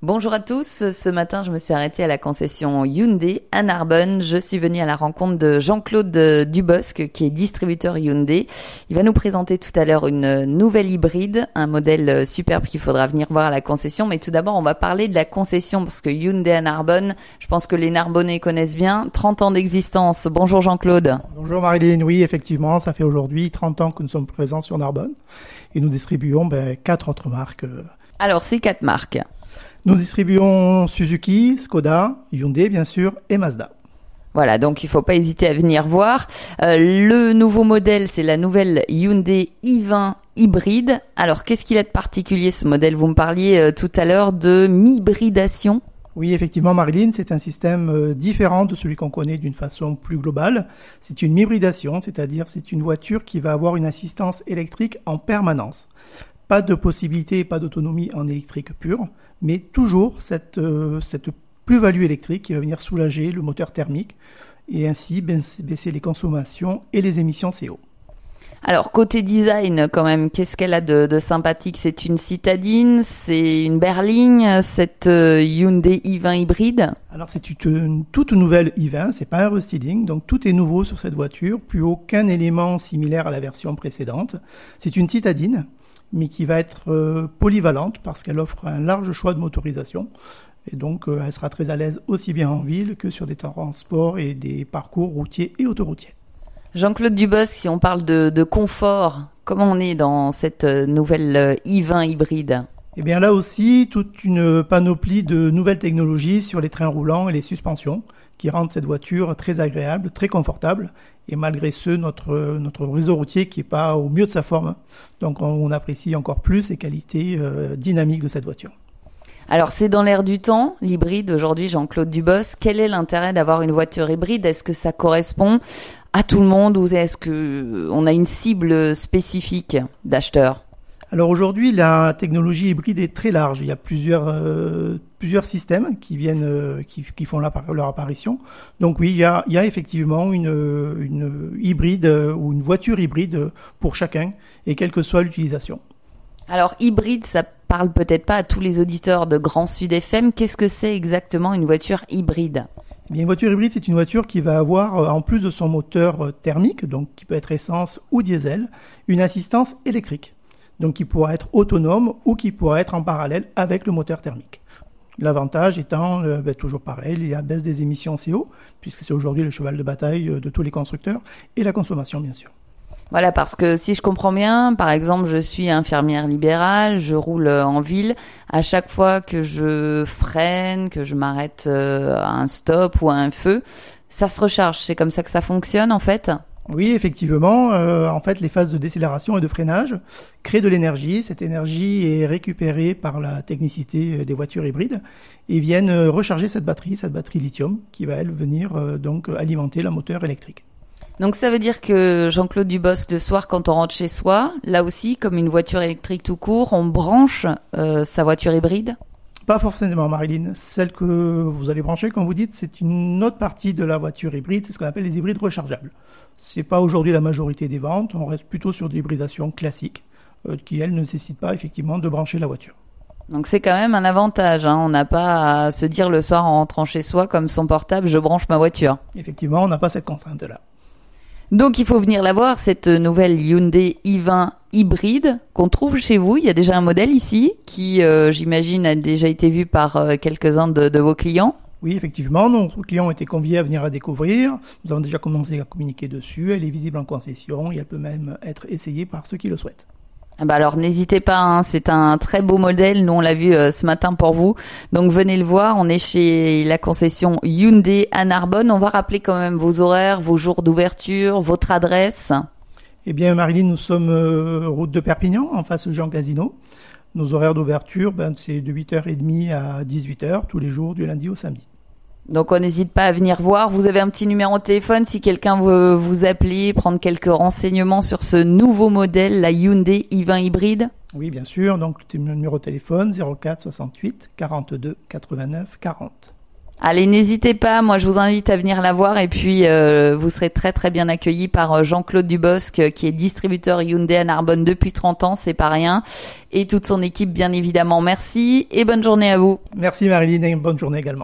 Bonjour à tous, ce matin je me suis arrêtée à la concession Hyundai à Narbonne. Je suis venue à la rencontre de Jean-Claude Dubosc qui est distributeur Hyundai. Il va nous présenter tout à l'heure une nouvelle hybride, un modèle superbe qu'il faudra venir voir à la concession. Mais tout d'abord on va parler de la concession parce que Hyundai à Narbonne, je pense que les Narbonnais connaissent bien, 30 ans d'existence. Bonjour Jean-Claude. Bonjour Marilyn, oui effectivement ça fait aujourd'hui 30 ans que nous sommes présents sur Narbonne et nous distribuons 4 autres marques. Alors c'est 4 marques. Nous distribuons Suzuki, Skoda, Hyundai bien sûr et Mazda. Voilà, donc il faut pas hésiter à venir voir. Le nouveau modèle, c'est la nouvelle Hyundai i20 hybride. Alors qu'est-ce qu'il a de particulier ce modèle ? Vous me parliez tout à l'heure de mybridation. Oui, effectivement, Marilyn, c'est un système différent de celui qu'on connaît d'une façon plus globale. C'est une hybridation, c'est-à-dire c'est une voiture qui va avoir une assistance électrique en permanence. Pas de possibilité, pas d'autonomie en électrique pure, mais toujours cette plus-value électrique qui va venir soulager le moteur thermique et ainsi baisser les consommations et les émissions CO. Alors côté design quand même, qu'est-ce qu'elle a de sympathique ? C'est une citadine, c'est une berline, cette Hyundai i20 hybride ? Alors c'est une toute nouvelle i20, c'est pas un restyling, donc tout est nouveau sur cette voiture, plus aucun élément similaire à la version précédente. C'est une citadine, mais qui va être polyvalente parce qu'elle offre un large choix de motorisation. Et donc, elle sera très à l'aise aussi bien en ville que sur des transports et des parcours routiers et autoroutiers. Jean-Claude Dubosc, si on parle de confort, comment on est dans cette nouvelle i20 hybride ? Eh bien là aussi, toute une panoplie de nouvelles technologies sur les trains roulants et les suspensions qui rendent cette voiture très agréable, très confortable. Et malgré ce, notre réseau routier qui n'est pas au mieux de sa forme. Donc on apprécie encore plus les qualités dynamiques de cette voiture. Alors c'est dans l'air du temps, l'hybride aujourd'hui, Jean-Claude Dubosc. Quel est l'intérêt d'avoir une voiture hybride ? Est-ce que ça correspond à tout le monde ou est-ce qu'on a une cible spécifique d'acheteurs ? Alors aujourd'hui, la technologie hybride est très large. Il y a plusieurs systèmes qui viennent, qui font leur apparition. Donc oui, il y a effectivement une hybride ou une voiture hybride pour chacun et quelle que soit l'utilisation. Alors hybride, ça parle peut-être pas à tous les auditeurs de Grand Sud FM. Qu'est-ce que c'est exactement une voiture hybride ? Eh bien, une voiture hybride, c'est une voiture qui va avoir, en plus de son moteur thermique, donc qui peut être essence ou diesel, une assistance électrique. Donc qui pourra être autonome ou qui pourra être en parallèle avec le moteur thermique. L'avantage étant toujours pareil, la baisse des émissions CO, puisque c'est aujourd'hui le cheval de bataille de tous les constructeurs, et la consommation bien sûr. Voilà, parce que si je comprends bien, par exemple, je suis infirmière libérale, je roule en ville. À chaque fois que je freine, que je m'arrête à un stop ou à un feu, ça se recharge. C'est comme ça que ça fonctionne en fait ? Oui, effectivement. En fait, les phases de décélération et de freinage créent de l'énergie. Cette énergie est récupérée par la technicité des voitures hybrides et viennent recharger cette batterie lithium, qui va, elle, venir donc alimenter le moteur électrique. Donc ça veut dire que Jean-Claude Dubosc, le soir, quand on rentre chez soi, là aussi, comme une voiture électrique tout court, on branche sa voiture hybride ? Pas forcément, Marilyn. Celle que vous allez brancher, comme vous dites, c'est une autre partie de la voiture hybride. C'est ce qu'on appelle les hybrides rechargeables. C'est pas aujourd'hui la majorité des ventes. On reste plutôt sur des hybridations classiques qui, elles, ne nécessitent pas effectivement de brancher la voiture. Donc c'est quand même un avantage, hein. On n'a pas à se dire le soir en rentrant chez soi, comme son portable, je branche ma voiture. Effectivement, on n'a pas cette contrainte-là. Donc il faut venir la voir, cette nouvelle Hyundai i20 hybride qu'on trouve chez vous. Il y a déjà un modèle ici qui, j'imagine, a déjà été vu par quelques-uns de vos clients. Oui, effectivement, nos clients ont été conviés à venir la découvrir. Nous avons déjà commencé à communiquer dessus. Elle est visible en concession et elle peut même être essayée par ceux qui le souhaitent. Alors n'hésitez pas, hein, c'est un très beau modèle, nous on l'a vu ce matin pour vous, donc venez le voir, on est chez la concession Hyundai à Narbonne. On va rappeler quand même vos horaires, vos jours d'ouverture, votre adresse. Eh bien Marilyn, nous sommes route de Perpignan, en face Jean Casino. Nos horaires d'ouverture, c'est de 8h30 à 18h, tous les jours, du lundi au samedi. Donc on n'hésite pas à venir voir. Vous avez un petit numéro de téléphone si quelqu'un veut vous appeler, prendre quelques renseignements sur ce nouveau modèle, la Hyundai i20 hybride. Oui, bien sûr. Donc le numéro de téléphone 04 68 42 89 40. Allez, n'hésitez pas. Moi, je vous invite à venir la voir et puis vous serez très très bien accueillis par Jean-Claude Dubosc, qui est distributeur Hyundai à Narbonne depuis 30 ans, c'est pas rien, et toute son équipe bien évidemment. Merci et bonne journée à vous. Merci Marilyn et bonne journée également.